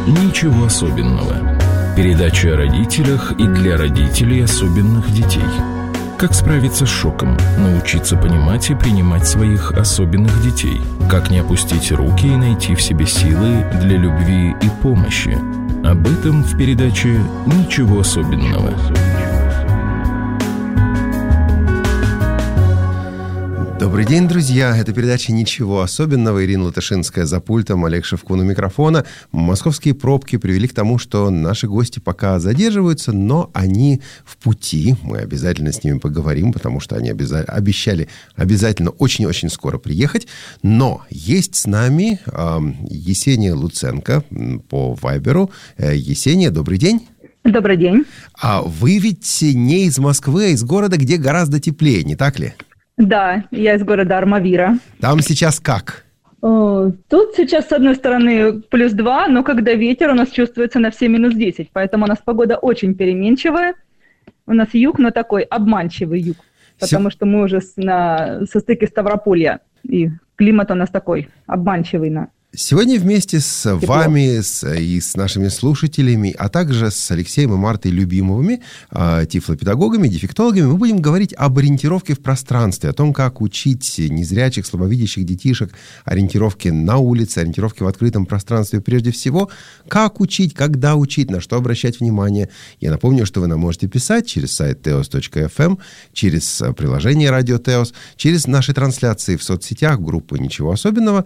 «Ничего особенного». Передача о родителях и для родителей особенных детей. Как справиться с шоком, научиться понимать и принимать своих особенных детей. Как не опустить руки и найти в себе силы для любви и помощи. Об этом в передаче «Ничего особенного». Добрый день, друзья. Это передача «Ничего особенного». Ирина Латышинская за пультом, Олег Шевкун у микрофона. Московские пробки привели к тому, что наши гости пока задерживаются, но они в пути. Мы обязательно с ними поговорим, потому что они обещали обязательно очень-очень скоро приехать. Но есть с нами Есения Луценко по Вайберу. Есения, добрый день. Добрый день. А вы ведь не из Москвы, а из города, где гораздо теплее, не так ли? Да, я из города Армавира. Там сейчас как? Тут сейчас, с одной стороны, +2, но когда ветер, у нас чувствуется на все -10. Поэтому у нас погода очень переменчивая. У нас юг, но такой обманчивый юг. Потому что мы уже со стыке Ставрополья. И климат у нас такой обманчивый. Сегодня вместе с вами и с нашими слушателями, а также с Алексеем и Мартой Любимовыми, тифлопедагогами, дефектологами, мы будем говорить об ориентировке в пространстве, о том, как учить незрячих, слабовидящих детишек ориентировке на улице, ориентировке в открытом пространстве прежде всего, как учить, когда учить, на что обращать внимание. Я напомню, что вы нам можете писать через сайт teos.fm, через приложение «Радио Теос», через наши трансляции в соцсетях, группы «Ничего особенного»,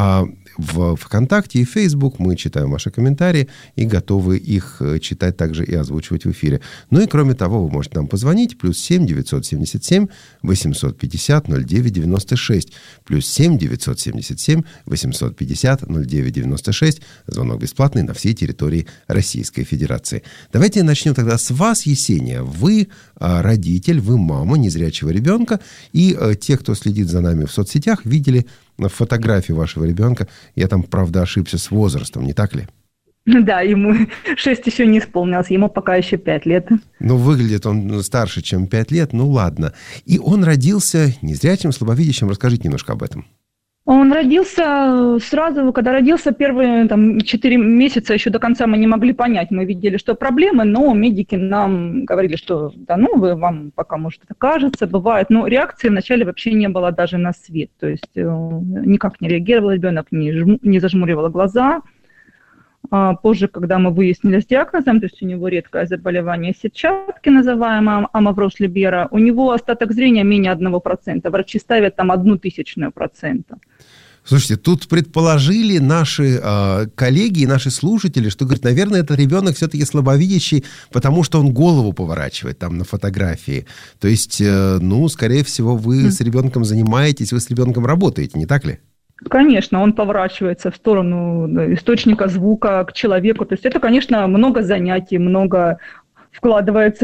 в ВКонтакте и Facebook мы читаем ваши комментарии и готовы их читать также и озвучивать в эфире. Ну и кроме того, вы можете нам позвонить +7 977 850 0996 +7 977 850 0996. Звонок бесплатный на всей территории Российской Федерации. Давайте начнем тогда с вас, Есения. Вы родитель, вы мама незрячего ребенка, и те, кто следит за нами в соцсетях, видели фотографии вашего ребенка. Я там, правда, ошибся с возрастом, не так ли? Да, ему 6 еще не исполнилось, ему пока еще 5 лет. Ну, выглядит он старше, чем 5 лет, ну ладно. И он родился незрячим, слабовидящим. Расскажите немножко об этом. Он родился сразу, когда родился, первые 4 месяца еще до конца мы не могли понять. Мы видели, что проблемы, но медики нам говорили, что вам пока, может, это кажется, бывает. Но реакции вначале вообще не было даже на свет. То есть никак не реагировал ребенок, не зажмуривал глаза. Позже, когда мы выяснили с диагнозом, то есть у него редкое заболевание сетчатки, называемое амавроз Либера, у него остаток зрения менее 1%. Врачи ставят там 0,01%. Слушайте, тут предположили наши коллеги и наши слушатели, что, говорят, наверное, этот ребенок все-таки слабовидящий, потому что он голову поворачивает там на фотографии. То есть, скорее всего, вы с ребенком занимаетесь, вы с ребенком работаете, не так ли? Конечно, он поворачивается в сторону источника звука к человеку. То есть это, конечно, много занятий, много вкладывается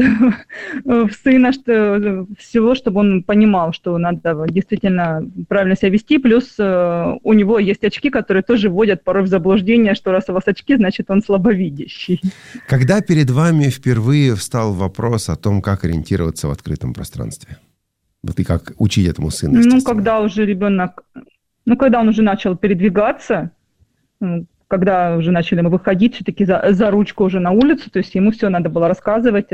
в сына, всего, чтобы он понимал, что надо действительно правильно себя вести. Плюс у него есть очки, которые тоже вводят порой в заблуждение, что раз у вас очки, значит, он слабовидящий. Когда перед вами впервые встал вопрос о том, как ориентироваться в открытом пространстве? Вот и как учить этому сыну? Когда уже ребенок... когда он уже начал передвигаться, когда уже начали мы выходить все-таки за ручку уже на улицу, то есть ему все надо было рассказывать,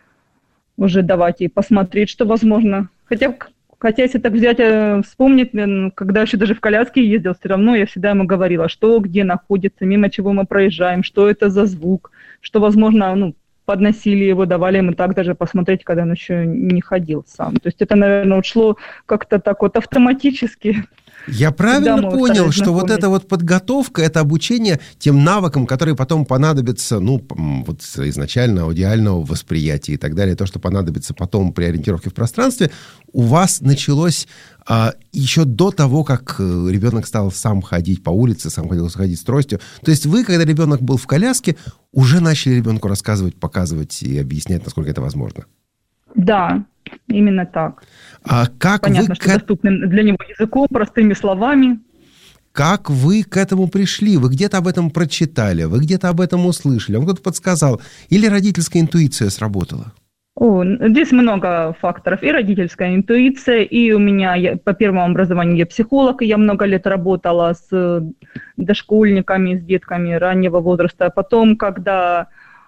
уже давать и посмотреть, что возможно. Хотя если так взять, вспомнить, когда еще даже в коляске ездил, все равно я всегда ему говорила, что где находится, мимо чего мы проезжаем, что это за звук, что, возможно, подносили его, давали ему так даже посмотреть, когда он еще не ходил сам. То есть это, наверное, ушло как-то так вот автоматически. Я правильно понял, что вот эта вот подготовка, это обучение тем навыкам, которые потом понадобятся, изначально аудиального восприятия и так далее, то, что понадобится потом при ориентировке в пространстве, у вас началось еще до того, как ребенок стал сам ходить по улице, сам ходить с тростью. То есть вы, когда ребенок был в коляске, уже начали ребенку рассказывать, показывать и объяснять, насколько это возможно? Да, именно так. Понятно, что доступным для него языком, простыми словами. Как вы к этому пришли? Вы где-то об этом прочитали, вы где-то об этом услышали, вам кто-то подсказал? Или родительская интуиция сработала? Здесь много факторов. И родительская интуиция, и у меня по первому образованию я психолог, и я много лет работала с дошкольниками, с детками раннего возраста. Потом, когда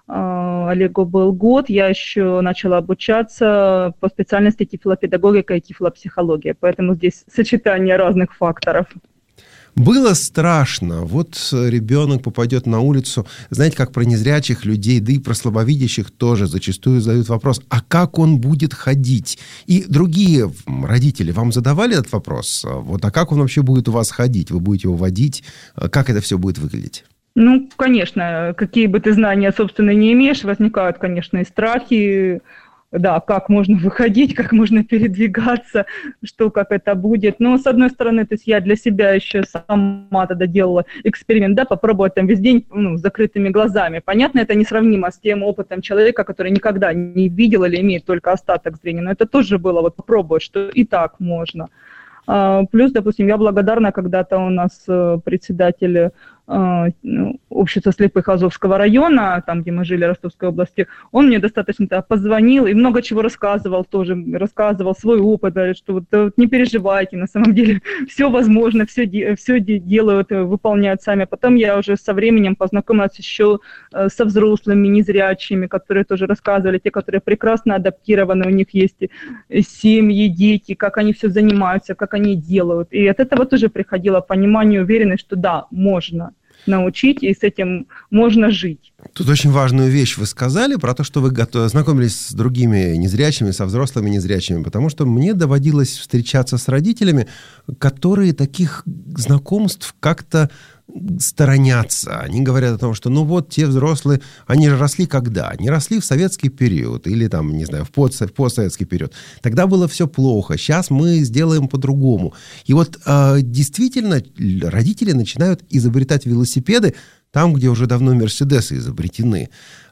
Олегу был год, я еще начала обучаться по специальности тифлопедагогика и тифлопсихология. Поэтому здесь сочетание разных факторов. Было страшно. Вот ребенок попадет на улицу. Знаете, как про незрячих людей, да и про слабовидящих тоже зачастую задают вопрос, а как он будет ходить? И другие родители вам задавали этот вопрос? Вот, а как он вообще будет у вас ходить? Вы будете его водить? Как это все будет выглядеть? Ну, конечно, какие бы ты знания, собственно, не имеешь, возникают, конечно, и страхи. Да, как можно выходить, как можно передвигаться, что, как это будет. Но, с одной стороны, то есть я для себя еще сама тогда делала эксперимент, да, попробовать там весь день с закрытыми глазами. Понятно, это несравнимо с тем опытом человека, который никогда не видел или имеет только остаток зрения. Но это тоже было вот попробовать, что и так можно. Плюс, допустим, я благодарна, когда-то у нас председатель общества слепых Азовского района, там, где мы жили, Ростовской области, он мне достаточно позвонил и много чего рассказывал тоже, рассказывал свой опыт, говорит, что вот не переживайте, на самом деле все возможно, все делают, выполняют сами. Потом я уже со временем познакомилась еще со взрослыми незрячими, которые тоже рассказывали, те, которые прекрасно адаптированы, у них есть семьи, дети, как они все занимаются, как они делают. И от этого тоже приходило понимание, уверенность, что да, можно научить, и с этим можно жить. Тут очень важную вещь вы сказали про то, что вы знакомились с другими незрячими, со взрослыми незрячими, потому что мне доводилось встречаться с родителями, которые таких знакомств как-то сторонятся. Они говорят о том, что ну вот те взрослые, они же росли когда? Они росли в советский период или там, не знаю, в постсоветский период. Тогда было все плохо. Сейчас мы сделаем по-другому. И вот действительно родители начинают изобретать велосипеды там, где уже давно мерседесы изобретены.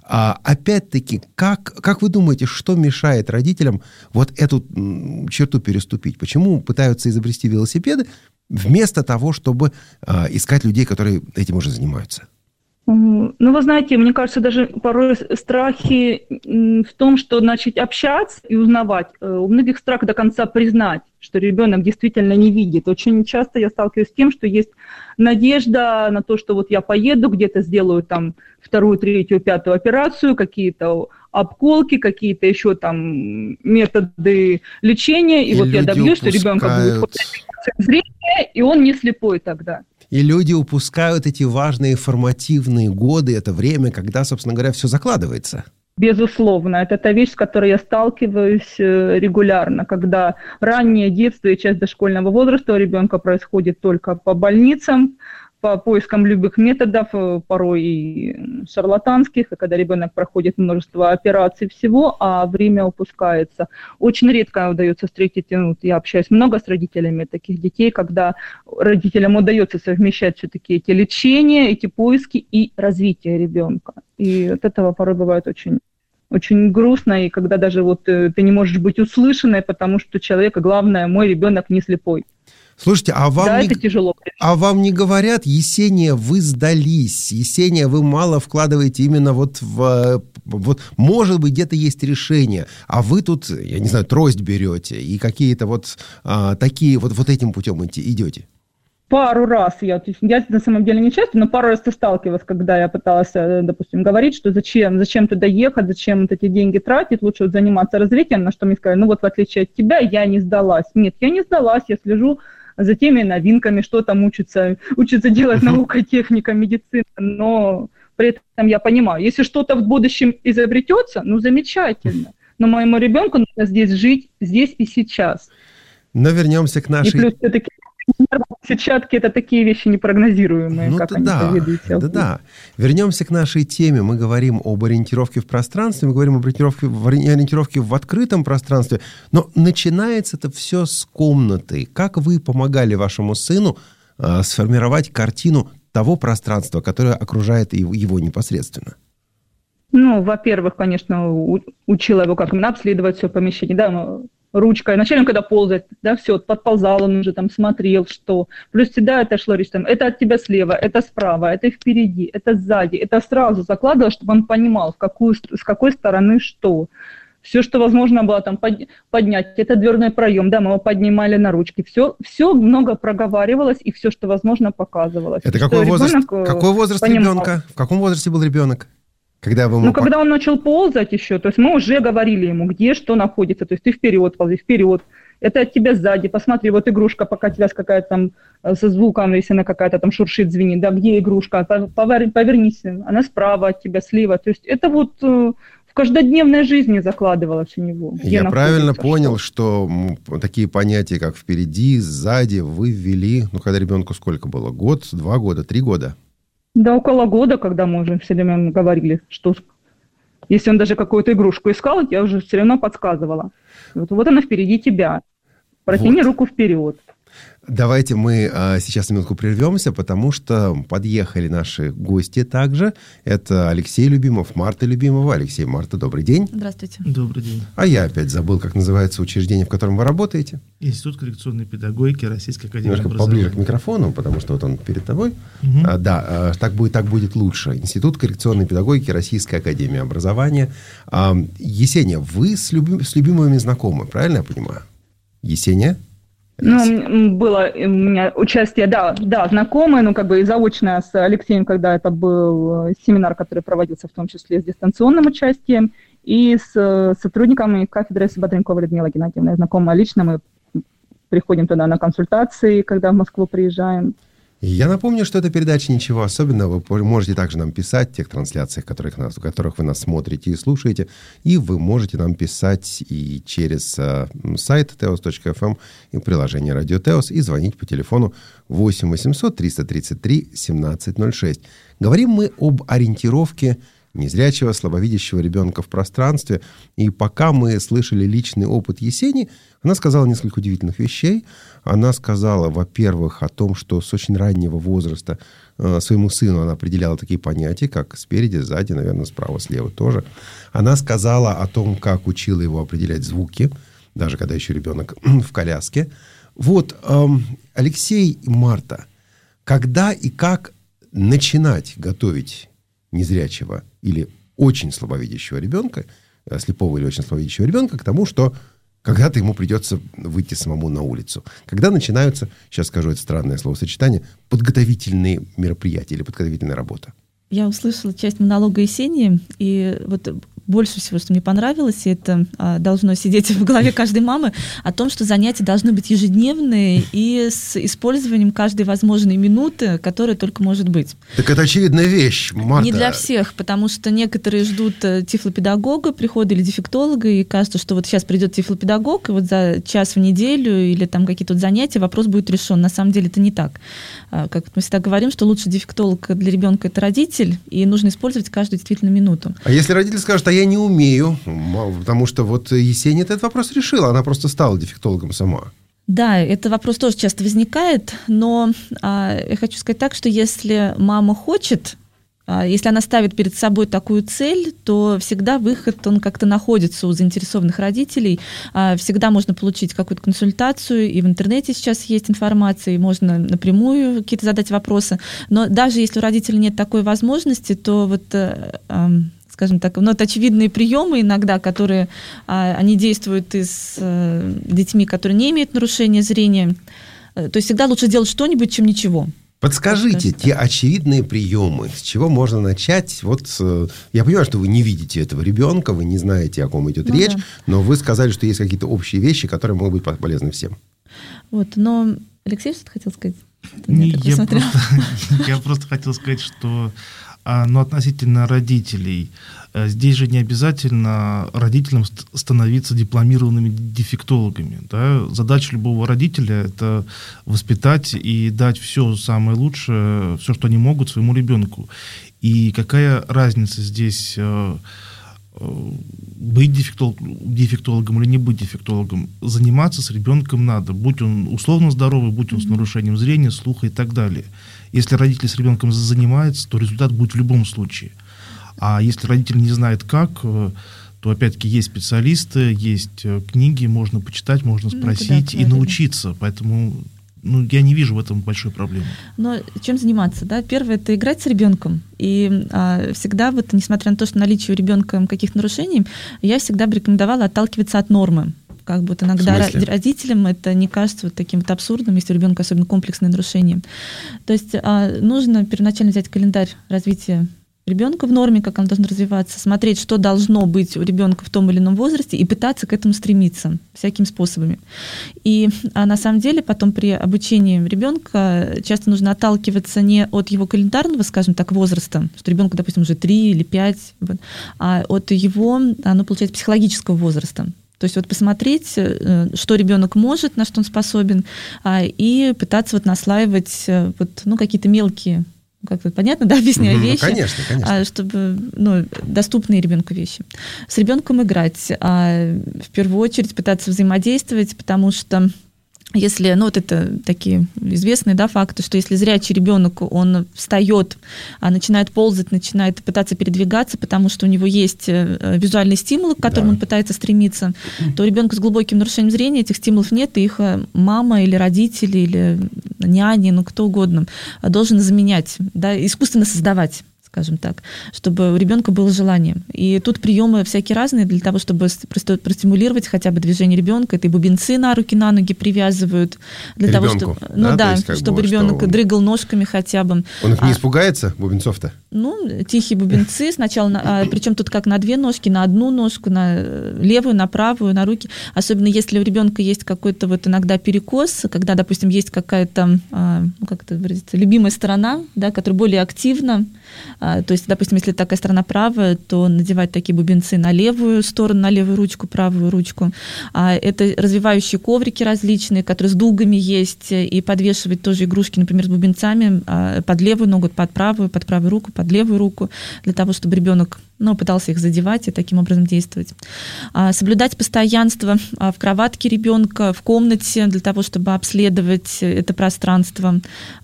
Опять-таки, как вы думаете, что мешает родителям вот эту черту переступить? Почему пытаются изобрести велосипеды вместо того, чтобы искать людей, которые этим уже занимаются? Ну, вы знаете, мне кажется, даже порой страхи в том, что начать общаться и узнавать. У многих страх до конца признать, что ребенок действительно не видит. Очень часто я сталкиваюсь с тем, что есть надежда на то, что вот я поеду, где-то сделаю там 2-ю, 3-ю, 5-ю операцию, какие-то обколки, какие-то еще там методы лечения, и вот я добьюсь, что ребенка будет зрение, и он не слепой тогда. И люди упускают эти важные формативные годы, это время, когда, собственно говоря, все закладывается. Безусловно, это та вещь, с которой я сталкиваюсь регулярно, когда раннее детство и часть дошкольного возраста у ребенка происходит только по больницам, по поискам любых методов, порой и шарлатанских, и когда ребенок проходит множество операций всего, а время упускается. Очень редко удается встретить, я общаюсь много с родителями таких детей, когда родителям удается совмещать все-таки эти лечения, эти поиски и развитие ребенка. И от этого порой бывает очень, очень грустно, и когда даже вот ты не можешь быть услышанной, потому что человек, главное, мой ребенок не слепой. Слушайте, а это тяжело. А вам не говорят, Есения, вы сдались, Есения, вы мало вкладываете именно вот может быть, где-то есть решение, а вы тут, я не знаю, трость берете и какие-то вот такие вот этим путем идете? Пару раз, я на самом деле не часто, но пару раз сталкивалась, когда я пыталась, допустим, говорить, что зачем туда ехать, зачем вот эти деньги тратить, лучше вот заниматься развитием, на что мне сказали, ну вот в отличие от тебя, я не сдалась. Нет, я не сдалась, я слежу за теми новинками, что там учится делать наука, техника, медицина, но при этом я понимаю, если что-то в будущем изобретется, ну замечательно, но моему ребенку нужно здесь жить, здесь и сейчас. Но вернемся к нашей... И плюс все-таки сетчатки – это такие вещи непрогнозируемые, как они поведут себя. Да. Вернемся к нашей теме. Мы говорим об ориентировке в пространстве, мы говорим об ориентировке в открытом пространстве, но начинается это все с комнаты. Как вы помогали вашему сыну сформировать картину того пространства, которое окружает его непосредственно? Ну, во-первых, конечно, учила его, как именно обследовать все помещение, да, ручкой. Вначале, когда ползает, да, все, подползал, он уже там смотрел, что. Плюс всегда это шло речь, там, это от тебя слева, это справа, это впереди, это сзади. Это сразу закладывалось, чтобы он понимал, с какой стороны что. Все, что возможно было там поднять, это дверной проем, да, мы его поднимали на ручки. Все много проговаривалось, и все, что возможно, показывалось. Это какой возраст ребенка? В каком возрасте был ребенок? Когда он начал ползать еще, то есть мы уже говорили ему, где что находится. То есть ты вперед ползи, вперед. Это от тебя сзади. Посмотри, вот игрушка покатилась какая-то там со звуком, если она какая-то там шуршит, звенит. Да, где игрушка? Повернись, она справа от тебя, слева. То есть это вот в каждодневной жизни закладывалось у него. Я правильно понял, что такие понятия, как впереди, сзади, вы ввели, когда ребенку сколько было? Год, 2 года, 3 года? Да, около года, когда мы уже все время говорили, что если он даже какую-то игрушку искал, я уже все равно подсказывала. Вот она впереди тебя. Протяни руку вперед. Давайте мы сейчас на минутку прервемся, потому что подъехали наши гости также. Это Алексей Любимов, Марта Любимова. Алексей, Марта, добрый день. Здравствуйте. Добрый день. А я опять забыл, как называется учреждение, в котором вы работаете. Институт коррекционной педагогики Российской академии немножко образования. Поближе к микрофону, потому что вот он перед тобой. Угу. Так будет лучше. Институт коррекционной педагогики Российской академии образования. Есения, вы с Любимовыми знакомы, правильно я понимаю? Есения? Было у меня участие, да, знакомые, и заочное с Алексеем, когда это был семинар, который проводился в том числе с дистанционным участием, и с сотрудниками кафедры Бодренковой Людмилы Геннадьевны. Знакомые лично, мы приходим туда на консультации, когда в Москву приезжаем. Я напомню, что эта передача «Ничего особенного». Вы можете также нам писать в тех трансляциях, в которых вы нас смотрите и слушаете. И вы можете нам писать и через сайт teos.fm и приложение «Радио Теос», и звонить по телефону 8 800 333 1706. Говорим мы об ориентировке незрячего, слабовидящего ребенка в пространстве. И пока мы слышали личный опыт Есени, она сказала несколько удивительных вещей. Она сказала, во-первых, о том, что с очень раннего возраста своему сыну она определяла такие понятия, как спереди, сзади, наверное, справа, слева тоже. Она сказала о том, как учила его определять звуки, даже когда еще ребенок в коляске. Вот, Алексей и Марта, когда и как начинать готовить незрячего или очень слабовидящего ребенка, слепого или очень слабовидящего ребенка к тому, что когда-то ему придется выйти самому на улицу. Когда начинаются, сейчас скажу это странное словосочетание, подготовительные мероприятия или подготовительная работа? Я услышала часть монолога Есении, и вот больше всего, что мне понравилось, и это должно сидеть в голове каждой мамы, о том, что занятия должны быть ежедневные и с использованием каждой возможной минуты, которая только может быть. Так это очевидная вещь, Марта. Не для всех, потому что некоторые ждут тифлопедагога, прихода или дефектолога, и кажется, что вот сейчас придет тифлопедагог, и вот за час в неделю или там какие-то занятия вопрос будет решен. На самом деле это не так. Как мы всегда говорим, что лучший дефектолог для ребенка — это родитель, и нужно использовать каждую действительно минуту. А если родитель скажет, я не умею, потому что вот Есения этот вопрос решила, она просто стала дефектологом сама. Да, этот вопрос тоже часто возникает, но я хочу сказать так, что если мама хочет, если она ставит перед собой такую цель, то всегда выход, он как-то находится у заинтересованных родителей. Всегда можно получить какую-то консультацию, и в интернете сейчас есть информация, и можно напрямую какие-то задать вопросы. Но даже если у родителей нет такой возможности, то вот... скажем так, это очевидные приемы иногда, которые они действуют и с детьми, которые не имеют нарушения зрения. То есть всегда лучше делать что-нибудь, чем ничего. Подскажите, те очевидные приемы, с чего можно начать? Вот я понимаю, что вы не видите этого ребенка, вы не знаете, о ком идет речь, да. Но вы сказали, что есть какие-то общие вещи, которые могут быть полезны всем. Но Алексей что-то хотел сказать? Я просто хотел сказать, что относительно родителей, здесь же не обязательно родителям становиться дипломированными дефектологами. Да? Задача любого родителя – это воспитать и дать все самое лучшее, все, что они могут своему ребенку. И какая разница здесь быть дефектологом или не быть дефектологом? Заниматься с ребенком надо, будь он условно здоровый, будь он с нарушением зрения, слуха и так далее. Если родитель с ребенком занимается, то результат будет в любом случае. А если родитель не знает как, то опять-таки есть специалисты, есть книги, можно почитать, можно спросить и научиться. Поэтому я не вижу в этом большой проблемы. Но чем заниматься? Да? Первое – это играть с ребенком. И всегда, несмотря на то, что наличие у ребенка каких-то нарушений, я всегда бы рекомендовала отталкиваться от нормы. Как бы иногда родителям это не кажется таким абсурдным, если у ребенка особенно комплексные нарушения. То есть нужно первоначально взять календарь развития ребенка в норме, как он должен развиваться, смотреть, что должно быть у ребенка в том или ином возрасте, и пытаться к этому стремиться всякими способами. И на самом деле потом при обучении ребенка часто нужно отталкиваться не от его календарного, скажем так, возраста, что ребенку, допустим, уже 3 или 5, а от его, получается, психологического возраста. То есть посмотреть, что ребенок может, на что он способен, и пытаться наслаивать какие-то мелкие, как-то понятно, да, объясняю вещи, конечно. чтобы доступные ребенку вещи. С ребенком играть, в первую очередь пытаться взаимодействовать, потому что если, это такие известные, да, факты, что если зрячий ребенок, он встает, начинает ползать, начинает пытаться передвигаться, потому что у него есть визуальный стимул, к которому он пытается стремиться, то у ребенка с глубоким нарушением зрения этих стимулов нет, и их мама или родители, или няня, кто угодно, должен заменять, да, искусственно создавать, скажем так, чтобы у ребенка было желание. И тут приемы всякие разные для того, чтобы простимулировать хотя бы движение ребенка. Это и бубенцы на руки, на ноги привязывают. Для ребенку, того, чтобы, чтобы ребенок дрыгал ножками хотя бы. Он их не испугается, бубенцов-то? Тихие бубенцы сначала, причем тут как на 2 ножки, на одну ножку, на левую, на правую, на руки. Особенно если у ребенка есть какой-то иногда перекос, когда, допустим, есть какая-то, как это выразиться, любимая сторона, да, которая более активна. То есть, допустим, если такая сторона правая, то надевать такие бубенцы на левую сторону, на левую ручку, правую ручку. Это развивающие коврики различные, которые с дугами есть, и подвешивать тоже игрушки, например, с бубенцами под левую ногу, под правую руку, под левую руку, для того, чтобы ребенок пытался их задевать и таким образом действовать. Соблюдать постоянство в кроватке ребенка, в комнате, для того, чтобы обследовать это пространство.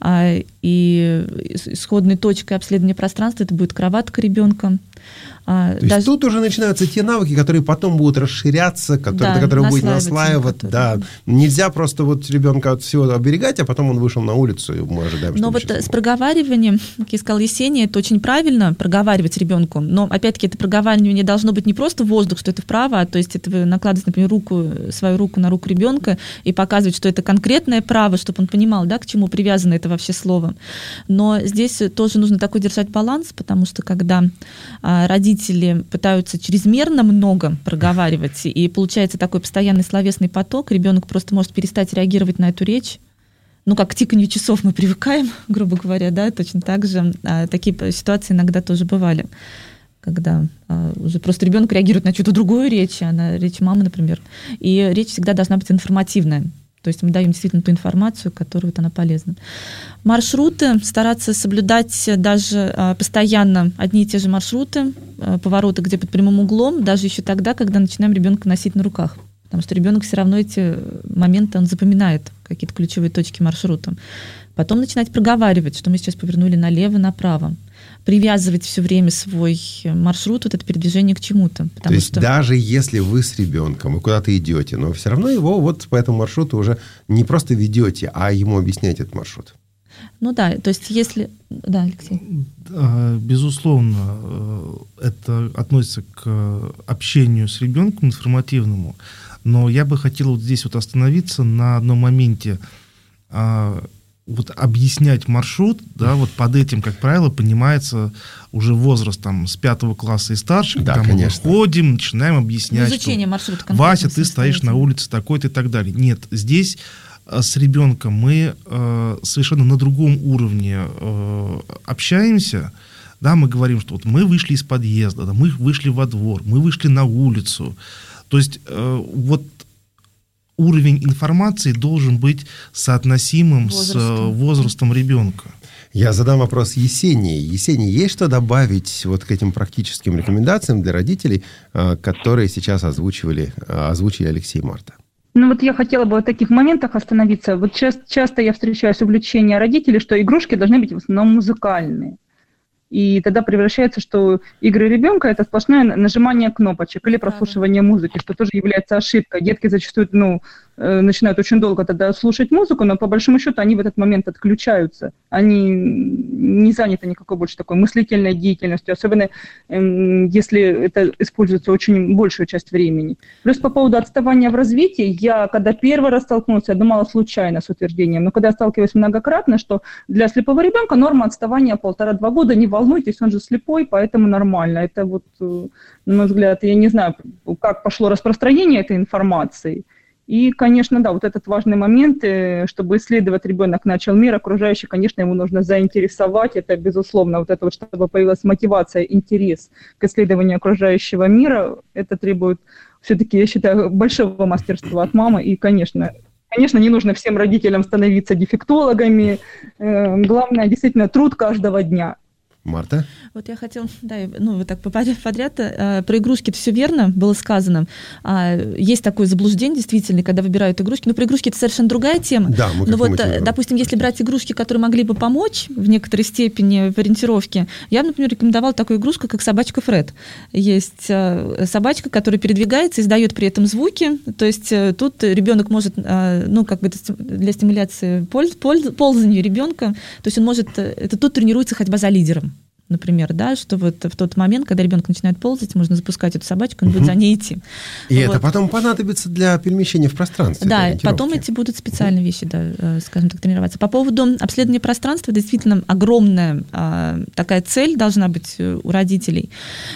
И исходной точкой обследования пространства это будет кроватка ребенка. То есть тут уже начинаются те навыки, которые потом будут расширяться, которые будет наслаивать. Да. Нельзя просто ребенка от всего оберегать, а потом он вышел на улицу, и мы ожидаем, что Но с проговариванием, как я сказала, Есения, это очень правильно проговаривать ребенку, но опять-таки это проговаривание не должно быть не просто воздух, что это вправо, то есть это вы накладываете, например, свою руку на руку ребенка и показывать, что это конкретное право, чтобы он понимал, да, к чему привязано это вообще слово. Но здесь тоже нужно такой держать баланс, потому что когда родители пытаются чрезмерно много проговаривать, и получается такой постоянный словесный поток, ребенок просто может перестать реагировать на эту речь. Как к тиканью часов мы привыкаем, грубо говоря, да, точно так же. Такие ситуации иногда тоже бывали, когда уже просто ребенок реагирует на чью-то другую речь, на речь мамы, например. И речь всегда должна быть информативная. То есть мы даем действительно ту информацию, которая она полезна. Маршруты, стараться соблюдать даже постоянно одни и те же маршруты, повороты, где под прямым углом, даже еще тогда, когда начинаем ребенка носить на руках. Потому что ребенок все равно эти моменты, он запоминает, какие-то ключевые точки маршрута. Потом начинать проговаривать, что мы сейчас повернули налево, направо. Привязывать все время свой маршрут, это передвижение к чему-то. То есть даже если вы с ребенком, вы куда-то идете, но все равно его по этому маршруту уже не просто ведете, а ему объясняете этот маршрут. То есть если... Да, Алексей. Безусловно, это относится к общению с ребенком информативному, но я бы хотел здесь остановиться на одном моменте. Объяснять маршрут, да, под этим, как правило, понимается уже возраст с 5 класса и старше, когда мы выходим, начинаем объяснять, изучение маршрута, Вася, ты стоишь на улице такой-то и так далее. Нет, здесь с ребенком мы совершенно на другом уровне общаемся, да, мы говорим, что мы вышли из подъезда, да, мы вышли во двор, мы вышли на улицу. То есть уровень информации должен быть соотносимым с возрастом ребенка. Я задам вопрос Есении. Есения, есть что добавить к этим практическим рекомендациям для родителей, которые сейчас озвучили Алексей и Марта? Я хотела бы в таких моментах остановиться. Часто я встречаюсь увлечение родителей, что игрушки должны быть в основном музыкальные. И тогда превращается, что игры ребенка – это сплошное нажимание кнопочек или прослушивание музыки, что тоже является ошибкой. Детки зачастую начинают очень долго тогда слушать музыку, но по большому счету они в этот момент отключаются. Они не заняты никакой больше такой мыслительной деятельностью, особенно если это используется очень большую часть времени. Плюс по поводу отставания в развитии, я когда первый раз столкнулась, я думала случайно с утверждением, но когда я сталкиваюсь многократно, что для слепого ребенка норма отставания 1,5-2 года, не волнуйтесь, он же слепой, поэтому нормально. Это вот, на мой взгляд, я не знаю, как пошло распространение этой информации. И, конечно, да, вот этот важный момент, чтобы исследовать ребенок начал мир окружающий, конечно, ему нужно заинтересовать, это безусловно, вот это вот, чтобы появилась мотивация, интерес к исследованию окружающего мира, это требует все-таки, я считаю, большого мастерства от мамы, и, конечно, не нужно всем родителям становиться дефектологами, главное, действительно, труд каждого дня. Марта? Вот я хотела, да, вот так подряд, про игрушки это все верно было сказано. Есть такое заблуждение, действительно, когда выбирают игрушки. Но про игрушки это совершенно другая тема. Да, но вот, допустим, если брать игрушки, которые могли бы помочь в некоторой степени в ориентировке, я бы, например, рекомендовала такую игрушку, как собачка Фред. Есть собачка, которая передвигается, издает при этом звуки. То есть тут ребенок может, как бы для стимуляции ползания ребенка, то есть он может, это тут тренируется ходьба за лидером. Например, да, что вот в тот момент, когда ребенок начинает ползать, можно запускать эту собачку, он будет за ней идти. И это потом понадобится для перемещения в пространстве. Да, потом эти будут специальные вещи, да, скажем так, тренироваться. По поводу обследования пространства, действительно огромная такая цель должна быть у родителей.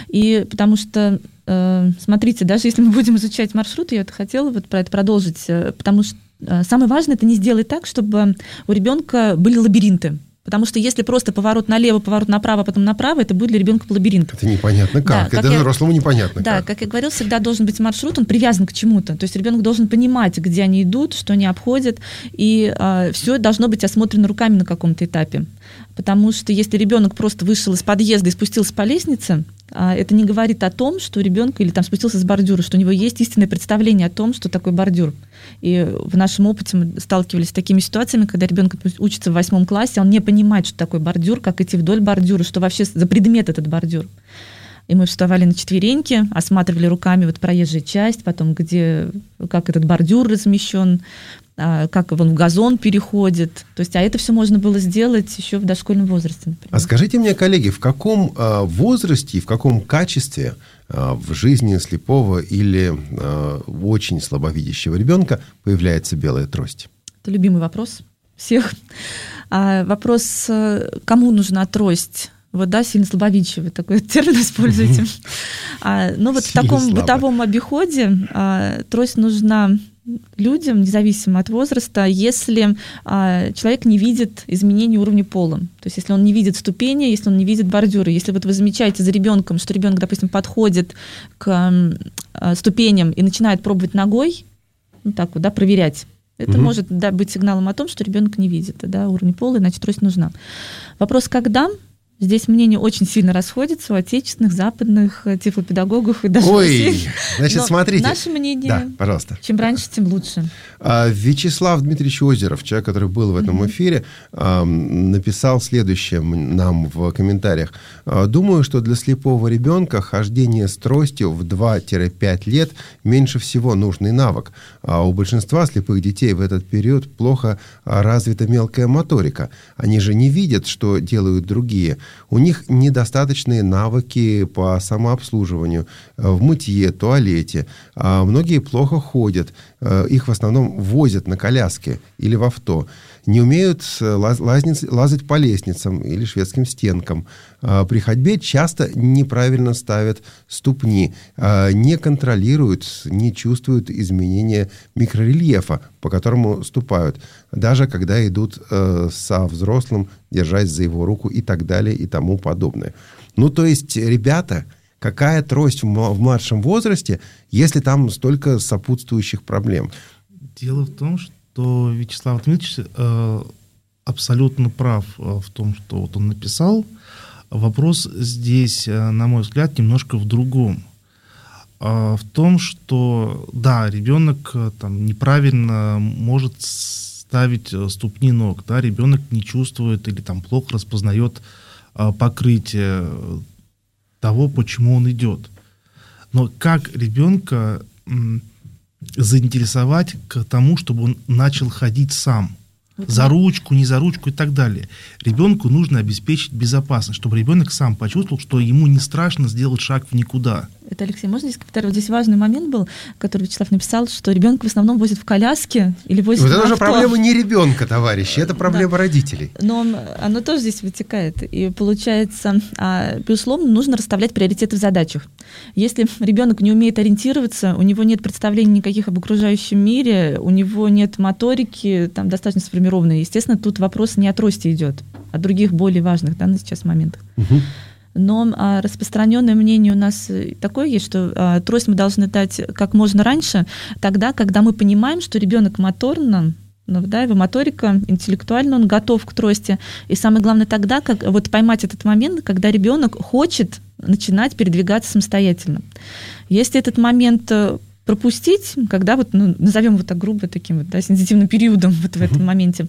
И потому что, смотрите, даже если мы будем изучать маршруты, я вот хотела вот про это продолжить, потому что самое важное — это не сделать так, чтобы у ребенка были лабиринты. Потому что если просто поворот налево, поворот направо, потом направо, это будет для ребенка лабиринт. Это непонятно как. Да, это взрослому непонятно как. Да, как я говорила, всегда должен быть маршрут, он привязан к чему-то. То есть ребенок должен понимать, где они идут, что они обходят, и все должно быть осмотрено руками на каком-то этапе. Потому что если ребенок просто вышел из подъезда и спустился по лестнице, это не говорит о том, что у ребенка или там спустился с бордюра, что у него есть истинное представление о том, что такое бордюр. И в нашем опыте мы сталкивались с такими ситуациями, когда ребенок учится в 8 классе, он не понимает, что такое бордюр, как идти вдоль бордюра, что вообще за предмет этот бордюр. И мы вставали на четвереньки, осматривали руками вот проезжую часть, потом как этот бордюр размещен, как он в газон переходит. То есть, это все можно было сделать еще в дошкольном возрасте, например. А скажите мне, коллеги, в каком возрасте и в каком качестве в жизни слепого или очень слабовидящего ребенка появляется белая трость? Это любимый вопрос всех. Вопрос, кому нужна трость? Вот, да, сильно слабовидящий, вы такой термин используете. Но вот в таком бытовом обиходе трость нужна людям, независимо от возраста, если человек не видит изменений уровня пола. То есть если он не видит ступени, если он не видит бордюры. Если вот вы замечаете за ребенком, что ребенок, допустим, подходит к ступеням и начинает пробовать ногой, так вот, да, проверять, это может быть сигналом о том, что ребенок не видит, да, уровня пола, иначе трость нужна. Вопрос, когда? Здесь мнения очень сильно расходятся у отечественных, западных тифлопедагогов и даже Ой, значит, смотрите. Наше мнение, да, пожалуйста. Чем раньше, тем лучше. Вячеслав Дмитриевич Озеров, человек, который был в этом эфире, написал следующее нам в комментариях. Думаю, что для слепого ребенка хождение с тростью в 2-5 лет меньше всего нужный навык. А у большинства слепых детей в этот период плохо развита мелкая моторика. Они же не видят, что делают другие. У них недостаточные навыки по самообслуживанию, в мытье, туалете. Многие плохо ходят. Их в основном возят на коляске или в авто. Не умеют лазать по лестницам или шведским стенкам. При ходьбе часто неправильно ставят ступни, не контролируют, не чувствуют изменения микрорельефа, по которому ступают, даже когда идут со взрослым, держась за его руку и так далее и тому подобное. Ну, то есть, ребята, какая трость в младшем возрасте, если там столько сопутствующих проблем? Дело в том, что Вячеслав Дмитриевич абсолютно прав в том, что вот он написал. Вопрос здесь, на мой взгляд, немножко в другом. В том, что, да, ребенок там неправильно может ставить ступни ног, да, ребенок не чувствует или там плохо распознает покрытие того, почему он идет. Но как ребенка заинтересовать к тому, чтобы он начал ходить сам. За ручку, не за ручку и так далее. Ребенку нужно обеспечить безопасность, чтобы ребенок сам почувствовал, что ему не страшно сделать шаг в никуда. Это, Алексей, можно здесь комментарий? Вот здесь важный момент был, который Вячеслав написал, что ребенка в основном возят в коляске или возят в авто. Это уже проблема не ребенка, товарищи, это проблема родителей. Но оно тоже здесь вытекает. И получается, безусловно, нужно расставлять приоритеты в задачах. Если ребенок не умеет ориентироваться, у него нет представлений никаких об окружающем мире, у него нет моторики, там достаточно сформированной, естественно, тут вопрос не о трости идет, а других более важных, да, на сейчас моментах. Но распространенное мнение у нас такое есть, что трость мы должны дать как можно раньше, тогда, когда мы понимаем, что ребенок моторно, да, его моторика, интеллектуально он готов к трости. И самое главное тогда, как вот поймать этот момент, когда ребенок хочет начинать передвигаться самостоятельно. Если этот момент пропустить, когда вот, назовем вот так грубо таким вот, да, сенситивным периодом вот в этом моменте,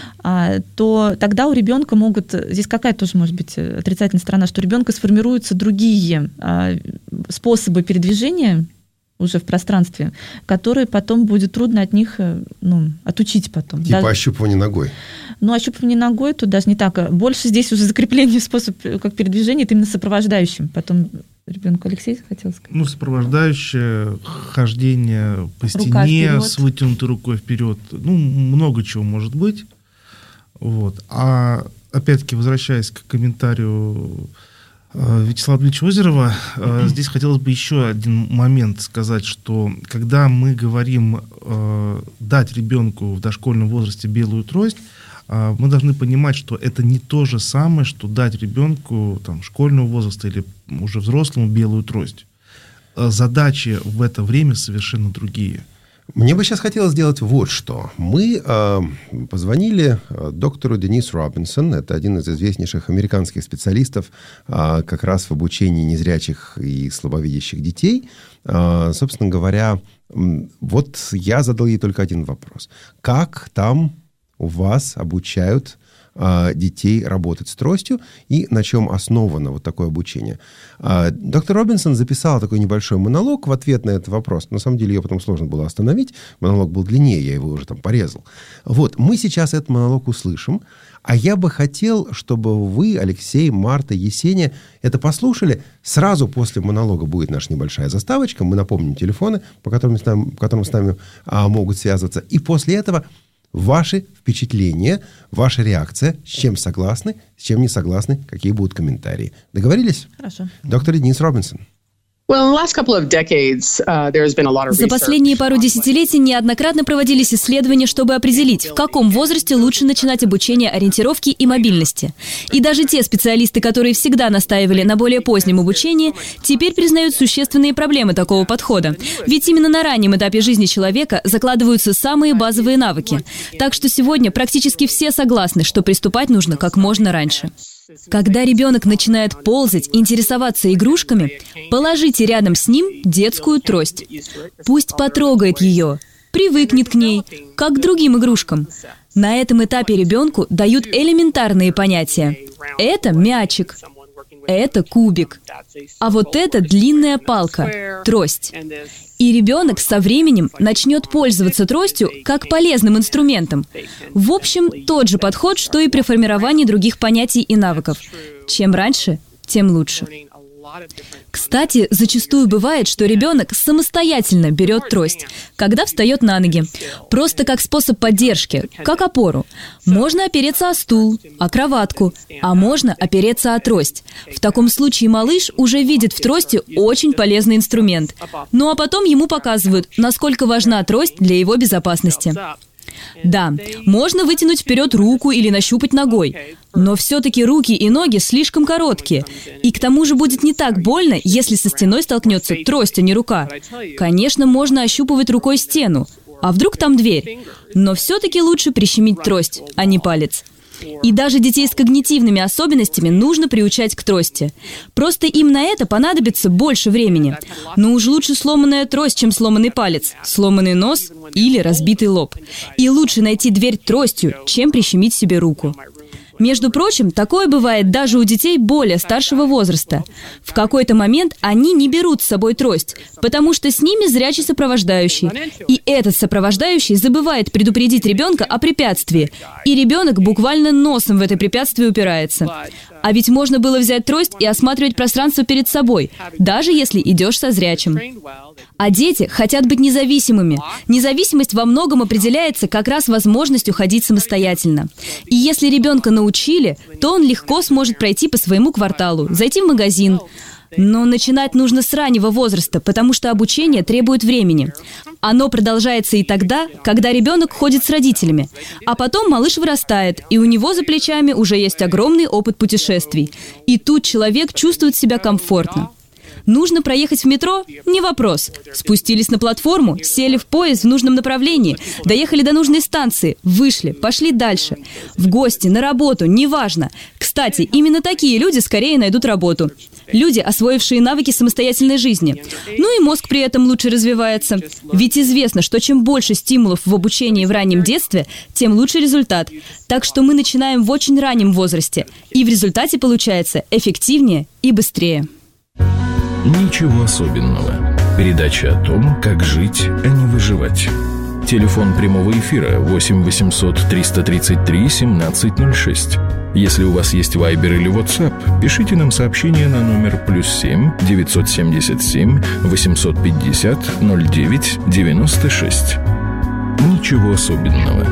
то тогда у ребенка могут, здесь какая тоже может быть отрицательная сторона, что у ребенка сформируются другие способы передвижения уже в пространстве, которые потом будет трудно от них отучить потом. Типа ощупывание ногой. Ощупывание ногой тут даже не так. Больше здесь уже закрепление способа как передвижения, это именно сопровождающим. Потом ребенку Алексей хотел сказать. Сопровождающее, хождение по стене с вытянутой рукой вперед. Много чего может быть. Вот. А опять-таки, возвращаясь к комментарию Вячеслава Дмитриевича Озерова, здесь хотелось бы еще один момент сказать, что когда мы говорим дать ребенку в дошкольном возрасте белую трость, мы должны понимать, что это не то же самое, что дать ребенку школьного возраста или уже взрослому белую трость. Задачи в это время совершенно другие. Мне бы сейчас хотелось сделать вот что. Мы позвонили доктору Денису Робинсон, это один из известнейших американских специалистов как раз в обучении незрячих и слабовидящих детей. Собственно говоря, вот я задал ей только один вопрос. Как там у вас обучают детей работать с тростью и на чем основано вот такое обучение? Доктор Робинсон записала такой небольшой монолог в ответ на этот вопрос. На самом деле ее потом сложно было остановить. Монолог был длиннее, я его уже порезал. Вот, мы сейчас этот монолог услышим, а я бы хотел, чтобы вы, Алексей, Марта, Есения, это послушали. Сразу после монолога будет наша небольшая заставочка. Мы напомним телефоны, по которым с нами могут связываться. И после этого ваши впечатления, ваша реакция, с чем согласны, с чем не согласны, какие будут комментарии. Договорились? Хорошо. Доктор Денис Робинсон. За последние пару десятилетий неоднократно проводились исследования, чтобы определить, в каком возрасте лучше начинать обучение ориентировки и мобильности. И даже те специалисты, которые всегда настаивали на более позднем обучении, теперь признают существенные проблемы такого подхода. Ведь именно на раннем этапе жизни человека закладываются самые базовые навыки. Так что сегодня практически все согласны, что приступать нужно как можно раньше. Когда ребенок начинает ползать, интересоваться игрушками, положите рядом с ним детскую трость. Пусть потрогает ее, привыкнет к ней, как к другим игрушкам. На этом этапе ребенку дают элементарные понятия. Это мячик, это кубик, а вот это длинная палка, трость. И ребенок со временем начнет пользоваться тростью как полезным инструментом. В общем, тот же подход, что и при формировании других понятий и навыков. Чем раньше, тем лучше. Кстати, зачастую бывает, что ребенок самостоятельно берет трость, когда встает на ноги. Просто как способ поддержки, как опору. Можно опереться о стул, о кроватку, а можно опереться о трость. В таком случае малыш уже видит в трости очень полезный инструмент. Ну а потом ему показывают, насколько важна трость для его безопасности. Да, можно вытянуть вперед руку или нащупать ногой, но все-таки руки и ноги слишком короткие. И к тому же будет не так больно, если со стеной столкнется трость, а не рука. Конечно, можно ощупывать рукой стену, а вдруг там дверь. Но все-таки лучше прищемить трость, а не палец. И даже детей с когнитивными особенностями нужно приучать к трости. Просто им на это понадобится больше времени. Но уж лучше сломанная трость, чем сломанный палец, сломанный нос или разбитый лоб. И лучше найти дверь тростью, чем прищемить себе руку. Между прочим, такое бывает даже у детей более старшего возраста. В какой-то момент они не берут с собой трость, потому что с ними зрячий сопровождающий. И этот сопровождающий забывает предупредить ребенка о препятствии. И ребенок буквально носом в это препятствие упирается. А ведь можно было взять трость и осматривать пространство перед собой, даже если идешь со зрячим. А дети хотят быть независимыми. Независимость во многом определяется как раз возможностью ходить самостоятельно. И если ребенка научили, то он легко сможет пройти по своему кварталу, зайти в магазин. Но начинать нужно с раннего возраста, потому что обучение требует времени. Оно продолжается и тогда, когда ребенок ходит с родителями. А потом малыш вырастает, и у него за плечами уже есть огромный опыт путешествий. И тут человек чувствует себя комфортно. Нужно проехать в метро? Не вопрос. Спустились на платформу, сели в поезд в нужном направлении, доехали до нужной станции, вышли, пошли дальше. В гости, на работу, неважно. Кстати, именно такие люди скорее найдут работу. Люди, освоившие навыки самостоятельной жизни. Ну и мозг при этом лучше развивается. Ведь известно, что чем больше стимулов в обучении в раннем детстве, тем лучше результат. Так что мы начинаем в очень раннем возрасте. И в результате получается эффективнее и быстрее. Ничего особенного. Передача о том, как жить, а не выживать. Телефон прямого эфира 8 800 333 1706. Если у вас есть Viber или WhatsApp, пишите нам сообщение на номер +7 977 850 09 96. Ничего особенного.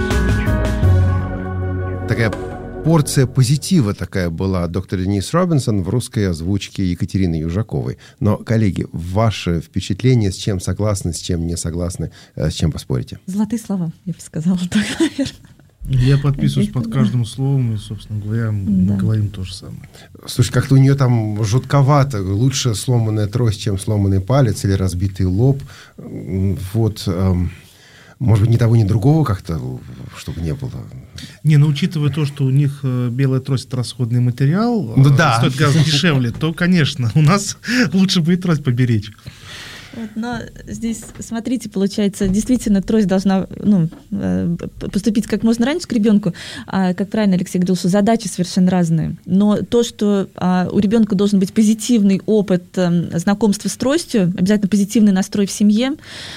Такая порция позитива такая была от доктора Денис Робинсон в русской озвучке Екатерины Южаковой. Но, коллеги, ваше впечатление, с чем согласны, с чем не согласны, с чем поспорите? Золотые слова, я бы сказала так, наверное. Я подписываюсь под каждым словом, и, собственно говоря, мы говорим то же самое. Слушай, как-то у нее там жутковато. Лучше сломанная трость, чем сломанный палец или разбитый лоб. Вот... Может быть, ни того, ни другого как-то, чтобы не было? Не, но учитывая то, что у них белая трость – это расходный материал, стоит гораздо дешевле, то, конечно, у нас лучше бы и трость поберечь. Вот, но здесь, смотрите, получается, действительно, трость должна поступить как можно раньше к ребенку. Как правильно Алексей говорил, что задачи совершенно разные. Но то, что у ребенка должен быть позитивный опыт знакомства с тростью, обязательно позитивный настрой в семье,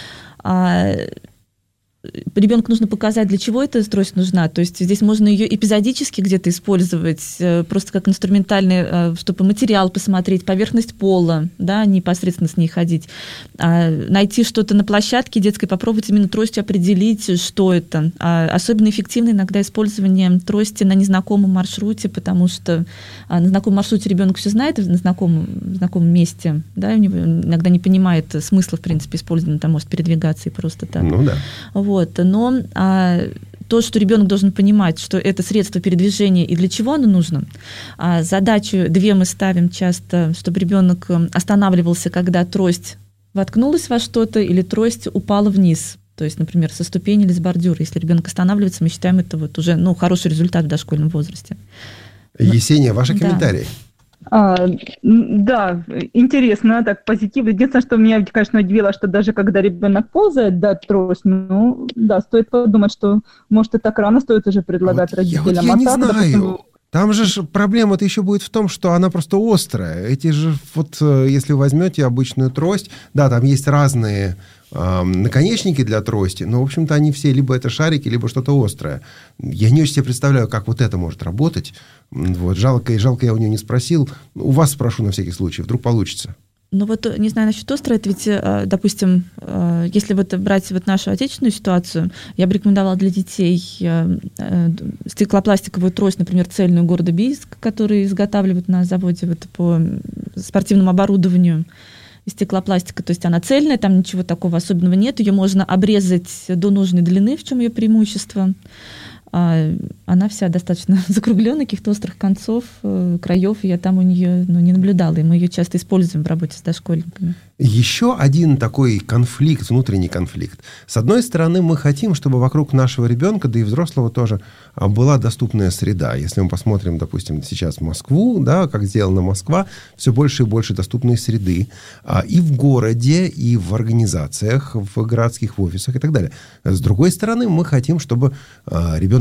ребенку нужно показать, для чего эта трость нужна. То есть здесь можно ее эпизодически где-то использовать, просто как инструментальный, чтобы материал посмотреть, поверхность пола, да, непосредственно с ней ходить. Найти что-то на площадке детской, попробовать именно тростью определить, что это. Особенно эффективно иногда использование трости на незнакомом маршруте, потому что на знакомом маршруте ребенок все знает, на знакомом месте, да, у него иногда не понимает смысла, в принципе, использования, там может передвигаться и просто так. Ну да. Вот, но то, что ребенок должен понимать, что это средство передвижения и для чего оно нужно. Задачу две мы ставим часто, чтобы ребенок останавливался, когда трость воткнулась во что-то или трость упала вниз. То есть, например, со ступени или с бордюра. Если ребенок останавливается, мы считаем это вот уже хороший результат в дошкольном возрасте. Есения, ваши комментарии? Да, интересно, так позитивно. Единственное, что меня, конечно, удивило, что даже когда ребенок ползает, да, трость, стоит подумать, что, может, и так рано стоит уже предлагать родителям. Я не знаю. Там же проблема-то еще будет в том, что она просто острая. Эти же, если вы возьмете обычную трость, да, там есть разные наконечники для трости, но, в общем-то, они все либо это шарики, либо что-то острое. Я не очень себе представляю, как вот это может работать. Вот, жалко, я у нее не спросил. У вас спрошу на всякий случай, вдруг получится. Ну вот, не знаю, насчет острого, это ведь, допустим, если вот брать вот нашу отечественную ситуацию, я бы рекомендовала для детей стеклопластиковую трость, например, цельную города Бийск, которую изготавливают на заводе вот по спортивному оборудованию из стеклопластика, то есть она цельная, там ничего такого особенного нет, ее можно обрезать до нужной длины, в чем ее преимущество. Она вся достаточно закругленная, каких-то острых концов, краев, я там у нее не наблюдала, и мы ее часто используем в работе с дошкольниками. Еще один такой конфликт, внутренний конфликт. С одной стороны, мы хотим, чтобы вокруг нашего ребенка, да и взрослого тоже, была доступная среда. Если мы посмотрим, допустим, сейчас Москву, да, как сделана Москва, все больше и больше доступной среды и в городе, и в организациях, в городских офисах и так далее. С другой стороны, мы хотим, чтобы ребенок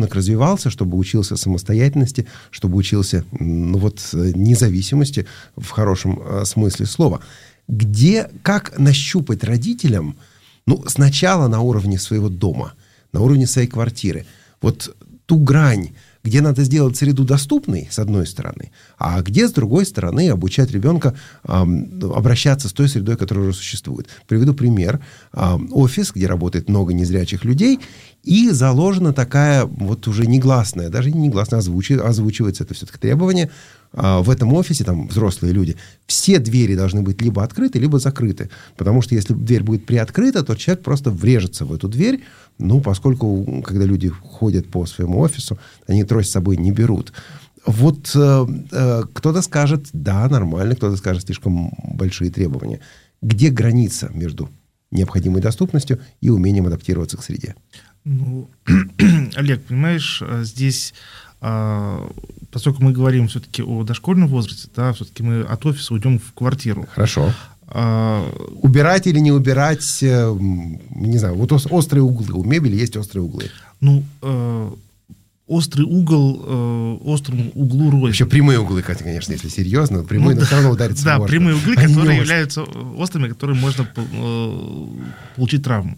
ребенок развивался, чтобы учился самостоятельности, чтобы учился независимости в хорошем смысле слова. Как нащупать родителям, сначала на уровне своего дома, на уровне своей квартиры, вот ту грань, где надо сделать среду доступной, с одной стороны, а где, с другой стороны, обучать ребенка обращаться с той средой, которая уже существует. Приведу пример. Офис, где работает много незрячих людей, и заложена такая вот уже негласная, даже не негласно озвучивается это все-таки требование. В этом офисе, там взрослые люди, все двери должны быть либо открыты, либо закрыты. Потому что если дверь будет приоткрыта, то человек просто врежется в эту дверь, поскольку, когда люди ходят по своему офису, они трость с собой не берут. Вот кто-то скажет, да, нормально, кто-то скажет, слишком большие требования. Где граница между необходимой доступностью и умением адаптироваться к среде? Олег, понимаешь, здесь, поскольку мы говорим все-таки о дошкольном возрасте, да, все-таки мы от офиса уйдем в квартиру. Хорошо. Убирать или не убирать, не знаю, вот острые углы. У мебели есть острые углы. Острый угол, острому углу рознь. Вообще прямые углы, конечно, если серьезно, прямые, но все равно удариться можно. Да, прямые углы, которые являются острыми, которые можно получить травму.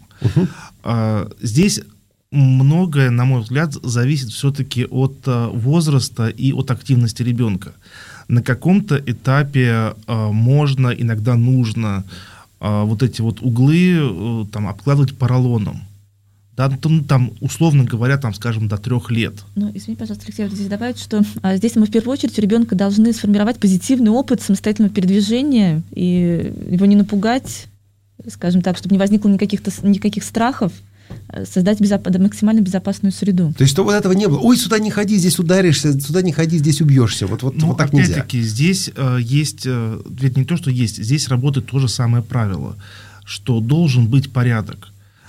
Здесь многое, на мой взгляд, зависит все-таки от возраста и от активности ребенка. На каком-то этапе можно, иногда нужно вот эти вот углы обкладывать поролоном. Да, там, условно говоря, скажем, до 3 лет. Извини, пожалуйста, Алексей, вот здесь добавить, что здесь мы в первую очередь у ребенка должны сформировать позитивный опыт самостоятельного передвижения и его не напугать, скажем так, чтобы не возникло никаких страхов, создать максимально безопасную среду. То есть, чтобы вот этого не было. Ой, сюда не ходи, здесь ударишься, сюда не ходи, здесь убьешься. Вот так нельзя. Опять-таки, здесь есть, ведь не то, что есть, здесь работает то же самое правило, что должен быть порядок.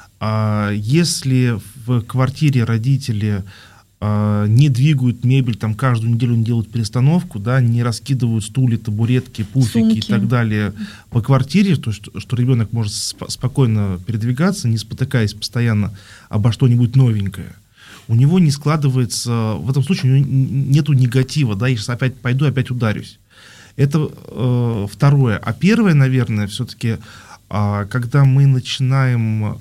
Если в квартире родители не двигают мебель, каждую неделю не делают перестановку, да, не раскидывают стулья, табуретки, пуфики и так далее по квартире, то, что ребенок может спокойно передвигаться, не спотыкаясь постоянно обо что-нибудь новенькое, у него не складывается, в этом случае у него нету негатива, да, я сейчас опять пойду, опять ударюсь. Это второе. А первое, наверное, все-таки, когда мы начинаем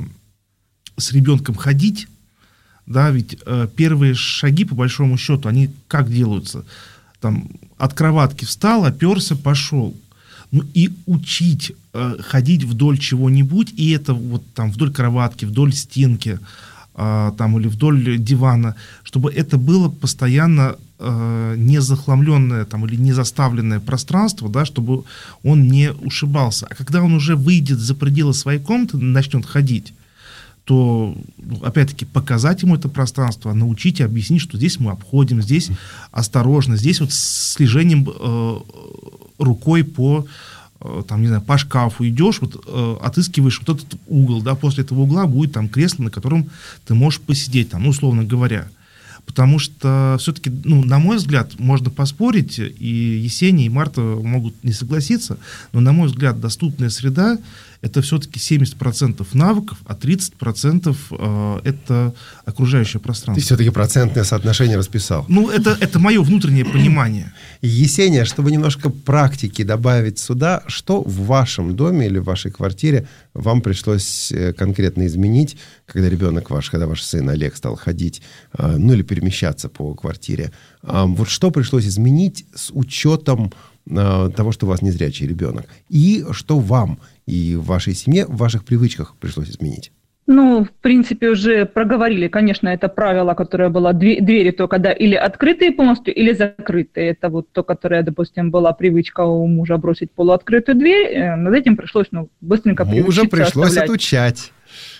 с ребенком ходить, да, ведь первые шаги, по большому счету, они как делаются? От кроватки встал, оперся, пошел. И учить ходить вдоль чего-нибудь, и это вдоль кроватки, вдоль стенки, или вдоль дивана, чтобы это было постоянно не захламленное или не заставленное пространство, да, чтобы он не ушибался. А когда он уже выйдет за пределы своей комнаты, начнет ходить, то, опять-таки, показать ему это пространство, научить и объяснить, что здесь мы обходим, здесь осторожно, здесь с слежением рукой по шкафу идешь, отыскиваешь вот этот угол, да, после этого угла будет кресло, на котором ты можешь посидеть, условно говоря. Потому что все-таки, на мой взгляд, можно поспорить, и Есения, и Марта могут не согласиться, но, на мой взгляд, доступная среда — это все-таки 70% навыков, а 30% это окружающее пространство. Ты все-таки процентное соотношение расписал. Это мое внутреннее понимание. Есения, чтобы немножко практики добавить сюда, что в вашем доме или в вашей квартире вам пришлось конкретно изменить, когда ваш сын Олег стал ходить, или перемещаться по квартире? Вот что пришлось изменить с учетом того, что у вас незрячий ребенок? И что вам и в вашей семье, в ваших привычках пришлось изменить? В принципе, уже проговорили, конечно, это правило, которое было двери только или открытые полностью, или закрытые. Это то, которое, допустим, была привычка у мужа бросить полуоткрытую дверь. Над этим пришлось быстренько приучиться. Мужа пришлось отучать.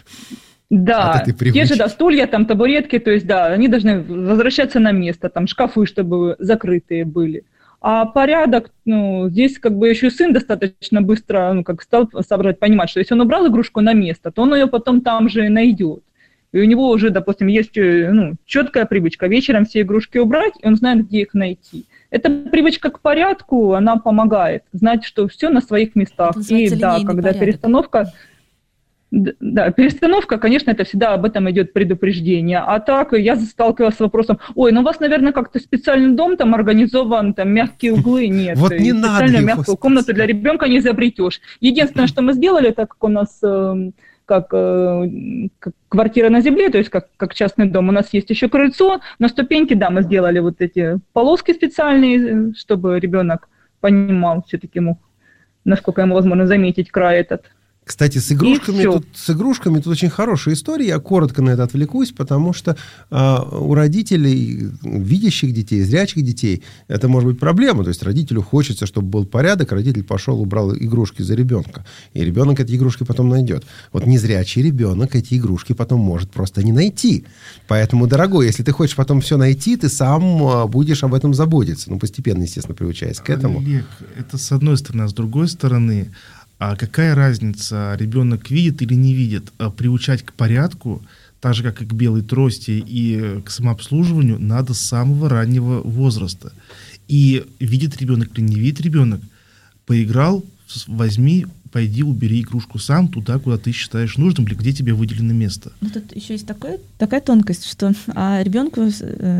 Да, те же стулья, табуретки, то есть, да, они должны возвращаться на место, шкафы, чтобы закрытые были. А порядок, здесь еще сын достаточно быстро, стал соображать, понимать, что если он убрал игрушку на место, то он ее потом там же найдет. И у него уже, допустим, есть четкая привычка вечером все игрушки убрать, и он знает, где их найти. Эта привычка к порядку, она помогает знать, что все на своих местах. И да, когда порядок. Перестановка... Да, перестановка, конечно, это всегда об этом идет предупреждение. А так я сталкивалась с вопросом, ой, ну у вас, наверное, как-то специальный дом там организован, там мягкие углы нет. Вот не надо специальную мягкую комнату для ребенка не изобретешь. Единственное, что мы сделали, так как у нас как квартира на земле, то есть как частный дом, у нас есть еще крыльцо, на ступеньке, да, мы сделали вот эти полоски специальные, чтобы ребенок понимал, все-таки мог, насколько ему возможно заметить край этот. Кстати, с игрушками тут очень хорошая история. Я коротко на это отвлекусь, потому что у родителей, видящих детей, зрячих детей, это может быть проблема. То есть родителю хочется, чтобы был порядок, родитель пошел, убрал игрушки за ребенка. И ребенок эти игрушки потом найдет. Вот незрячий ребенок эти игрушки потом может просто не найти. Поэтому, дорогой, если ты хочешь потом все найти, ты сам будешь об этом заботиться. Ну, постепенно, естественно, приучаясь к этому. Олег, это с одной стороны. А с другой стороны... А какая разница, ребенок видит или не видит? Приучать к порядку, так же, как и к белой трости и к самообслуживанию, надо с самого раннего возраста. И видит ребенок или не видит ребенок, поиграл, возьми, пойди убери игрушку сам туда, куда ты считаешь нужным, или где тебе выделено место. Ну, тут еще есть такая тонкость, что ребенку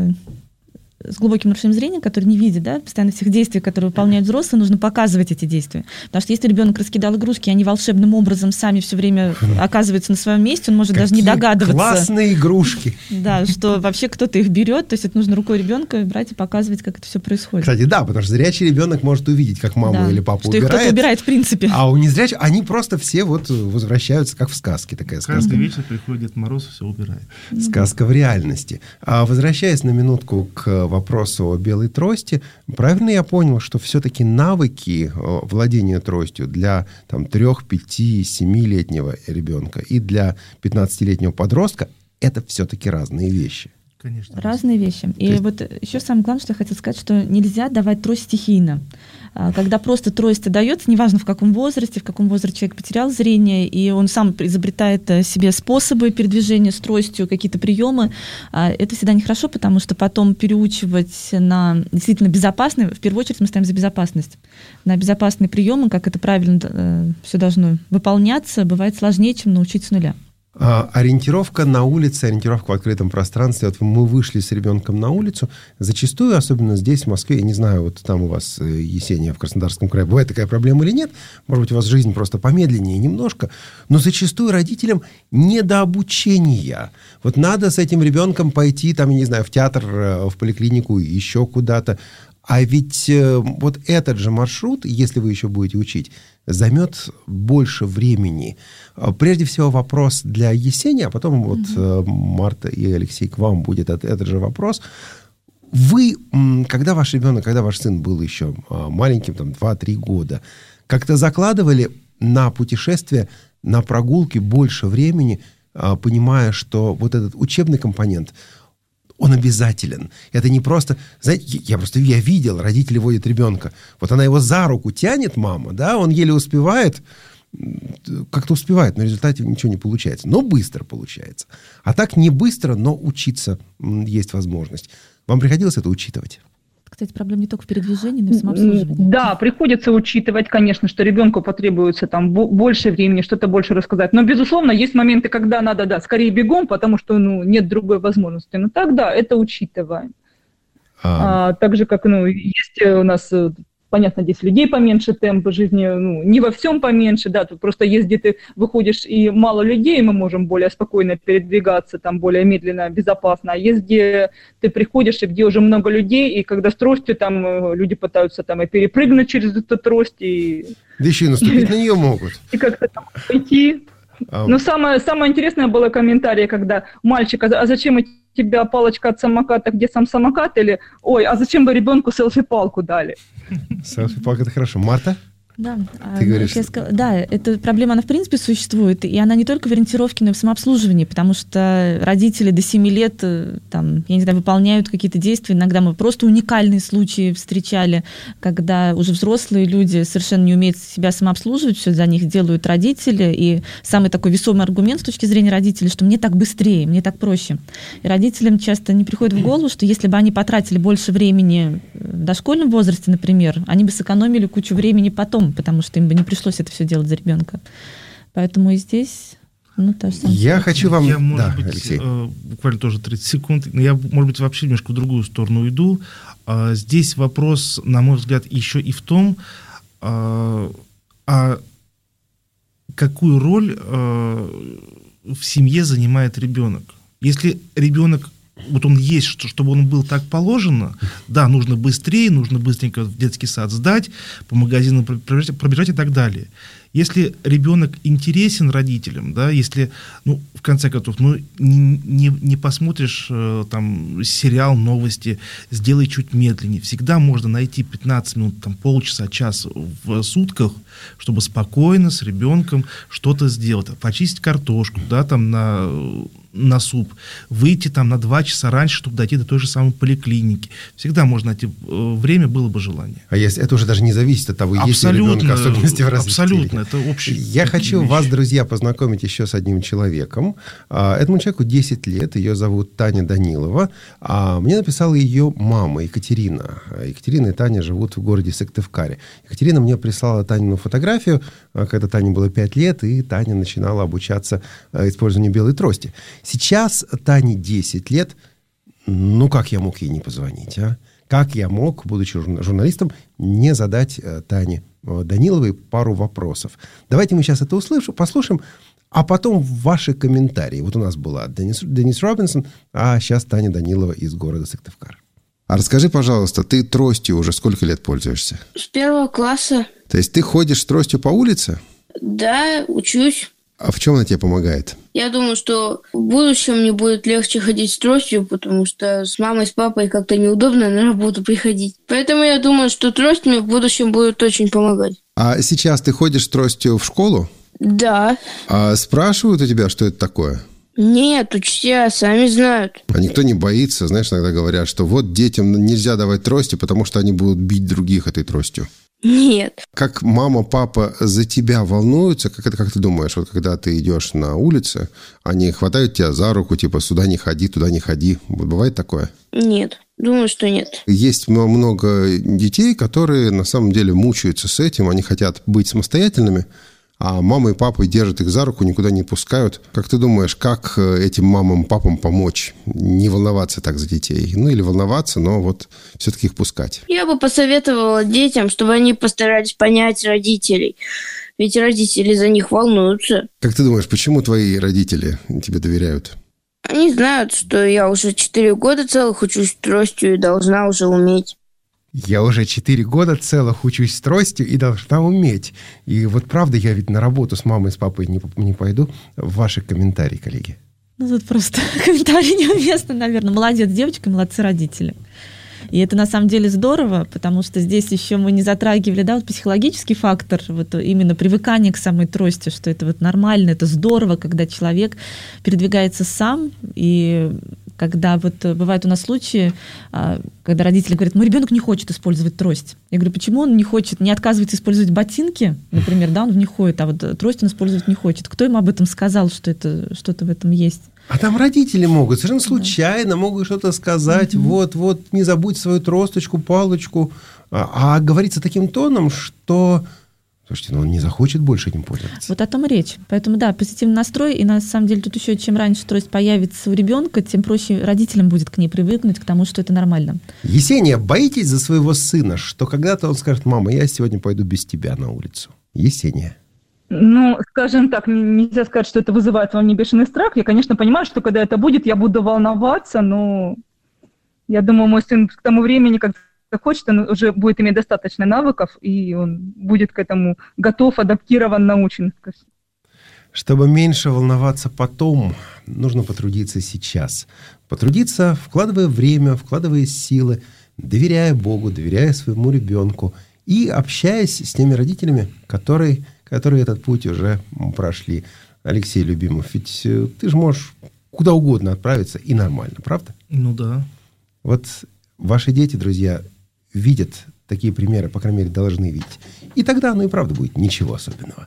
с глубоким нарушением зрения, который не видит, да, постоянно всех действий, которые выполняют взрослые, нужно показывать эти действия. Потому что если ребенок раскидал игрушки, и они волшебным образом сами все время оказываются на своем месте, он может даже не догадываться. Классные игрушки. Да, что вообще кто-то их берет, то есть это нужно рукой ребенка брать и показывать, как это все происходит. Кстати, да, потому что зрячий ребенок может увидеть, как мама или папа убирает. Что их кто-то убирает в принципе. А у незрячих, они просто все вот возвращаются, как в сказке. Такая сказка. Каждый вечер приходит Дед Мороз и все убирает. Сказка в реальности. Возвращаясь на минутку к вопросу о белой трости, правильно я понял, что все-таки навыки владения тростью для 3, 5, 7-летнего ребенка и для 15-летнего подростка это все-таки разные вещи? Конечно. Разные вещи. И вот еще самое главное, что я хотела сказать, что нельзя давать трость стихийно. Когда просто трость дается, неважно в каком возрасте человек потерял зрение, и он сам изобретает себе способы передвижения с тростью, какие-то приемы, это всегда нехорошо, потому что потом переучивать на действительно безопасные, в первую очередь мы ставим за безопасность, на безопасные приемы, как это правильно все должно выполняться, бывает сложнее, чем научить с нуля. Ориентировка на улице, ориентировка в открытом пространстве. Вот мы вышли с ребенком на улицу. Зачастую, особенно здесь, в Москве, я не знаю, вот там у вас, Есения, в Краснодарском крае, бывает такая проблема или нет. Может быть, у вас жизнь просто помедленнее немножко. Но зачастую родителям не до обучения. Вот надо с этим ребенком пойти, там, я не знаю, в театр, в поликлинику, еще куда-то. А ведь вот этот же маршрут, если вы еще будете учить, займет больше времени. Прежде всего вопрос для Есени, а потом вот Марта и Алексей, к вам будет этот же вопрос. Вы, когда ваш ребенок, когда ваш сын был еще маленьким, 2-3 года, как-то закладывали на путешествие, на прогулки больше времени, понимая, что вот этот учебный компонент, он обязателен. Это не просто... Знаете, я видел, родители водят ребенка. Вот она его за руку тянет, мама, да, он еле успевает, как-то успевает, но в результате ничего не получается. Но быстро получается. А так не быстро, но учиться есть возможность. Вам приходилось это учитывать? Кстати, проблема не только в передвижении, но и в самообслуживании. Да, приходится учитывать, конечно, что ребенку потребуется больше времени, что-то больше рассказать. Но, безусловно, есть моменты, когда надо, скорее бегом, потому что, нет другой возможности. Но так, да, это учитываем. Так же, как, есть у нас... Понятно, здесь людей поменьше, темп жизни, не во всем поменьше, да, тут просто есть, где ты выходишь и мало людей, и мы можем более спокойно передвигаться, там более медленно, безопасно, а есть, где ты приходишь, и где уже много людей, и когда с тростью, там люди пытаются там и перепрыгнуть через эту трость, и... Да еще и наступить на нее могут. И как-то там пойти. Но самое интересное было комментарий, когда мальчик, а зачем у тебя палочка от самоката, где сам самокат, или, ой, а зачем вы ребенку селфи-палку дали? Селфи-палка — это хорошо. Марта? Да, ты говоришь, да, эта проблема, она в принципе существует, и она не только в ориентировке, но и в самообслуживании, потому что родители до 7 лет, там, я не знаю, выполняют какие-то действия, иногда мы просто уникальные случаи встречали, когда уже взрослые люди совершенно не умеют себя самообслуживать, все за них делают родители, и самый такой весомый аргумент с точки зрения родителей, что мне так быстрее, мне так проще. И родителям часто не приходит в голову, что если бы они потратили больше времени в дошкольном возрасте, например, они бы сэкономили кучу времени потом, потому что им бы не пришлось это все делать за ребенка. Поэтому и здесь Я хочу вам... Я, может быть, буквально тоже 30 секунд, но я, может быть, вообще немножко в другую сторону уйду. Здесь вопрос, на мой взгляд, еще и в том, какую роль в семье занимает ребенок. Если ребенок, вот он есть, чтобы он был так положено, да, нужно быстрее, нужно быстренько в детский сад сдать, по магазинам пробежать и так далее. Если ребенок интересен родителям, да, если, в конце концов, не посмотришь там сериал, новости, сделай чуть медленнее. Всегда можно найти 15 минут, там, полчаса, час в сутках, чтобы спокойно с ребенком что-то сделать. Почистить картошку, да, там на суп, выйти там на 2 часа раньше, чтобы дойти до той же самой поликлиники. Всегда можно найти время, было бы желание. А если это уже даже не зависит от того, есть ли ребенок особенности в развитии. Абсолютно, это общее. Я хочу вас, друзья, познакомить еще с одним человеком. Этому человеку 10 лет, ее зовут Таня Данилова. Мне написала ее мама Екатерина. Екатерина и Таня живут в городе Сыктывкаре. Екатерина мне прислала Танину фотографию, когда Тане было 5 лет, и Таня начинала обучаться использованию белой трости. Сейчас Тане 10 лет. Как я мог ей не позвонить, а? Как я мог, будучи журналистом, не задать Тане Даниловой пару вопросов? Давайте мы сейчас это послушаем, а потом ваши комментарии. Вот у нас была Денис Робинсон, а сейчас Таня Данилова из города Сыктывкар. А расскажи, пожалуйста, ты тростью уже сколько лет пользуешься? С 1 класса. То есть ты ходишь с тростью по улице? Да, учусь. А в чем она тебе помогает? Я думаю, что в будущем мне будет легче ходить с тростью, потому что с мамой, с папой как-то неудобно на работу приходить. Поэтому я думаю, что трость мне в будущем будет очень помогать. А сейчас ты ходишь с тростью в школу? Да. А спрашивают у тебя, что это такое? Нет, учителя сами знают. А никто не боится, знаешь, иногда говорят, что вот детям нельзя давать трости, потому что они будут бить других этой тростью. Нет. Как мама, папа за тебя волнуются? Как ты думаешь, вот когда ты идешь на улице, они хватают тебя за руку, типа сюда не ходи, туда не ходи. Бывает такое? Нет. Думаю, что нет. Есть много детей, которые на самом деле мучаются с этим. Они хотят быть самостоятельными, а мама и папа держат их за руку, никуда не пускают. Как ты думаешь, как этим мамам, папам помочь не волноваться так за детей? Или волноваться, но вот все-таки их пускать? Я бы посоветовала детям, чтобы они постарались понять родителей. Ведь родители за них волнуются. Как ты думаешь, почему твои родители тебе доверяют? Они знают, что я уже 4 года целых учусь тростью и должна уже уметь. Я уже 4 года целых учусь с тростью и должна уметь. И вот правда, я ведь на работу с мамой и с папой не пойду. Ваши комментарии, коллеги. Тут просто комментарий неуместный, наверное. Молодец девочка, молодцы родители. И это на самом деле здорово, потому что здесь еще мы не затрагивали, вот психологический фактор, вот именно привыкание к самой трости, что это вот нормально, это здорово, когда человек передвигается сам, и когда вот бывают у нас случаи, когда родители говорят, мой ребенок не хочет использовать трость. Я говорю, почему он не хочет, не отказывается использовать ботинки, например, да, он в них ходит, а вот трость он использовать не хочет. Кто ему об этом сказал, что это что-то в этом есть? А там родители могут, совершенно случайно могут что-то сказать, вот, не забудь свою тросточку, палочку, а говорится таким тоном, что... Слушайте, он не захочет больше этим пользоваться. Вот о том и речь. Поэтому, да, позитивный настрой. И на самом деле тут еще, чем раньше трость появится у ребенка, тем проще родителям будет к ней привыкнуть, к тому, что это нормально. Есения, боитесь за своего сына, что когда-то он скажет, мама, я сегодня пойду без тебя на улицу? Есения. Скажем так, нельзя сказать, что это вызывает во мне бешеный страх. Я, конечно, понимаю, что когда это будет, я буду волноваться, но я думаю, мой сын к тому времени, как хочет, он уже будет иметь достаточно навыков, и он будет к этому готов, адаптирован, научен. Чтобы меньше волноваться потом, нужно потрудиться сейчас. Потрудиться, вкладывая время, вкладывая силы, доверяя Богу, доверяя своему ребенку и общаясь с теми родителями, которые этот путь уже прошли. Алексей Любимов, ведь ты же можешь куда угодно отправиться и нормально, правда? Да. Вот ваши дети, друзья, видят такие примеры, по крайней мере, должны видеть. И тогда, и правда будет ничего особенного.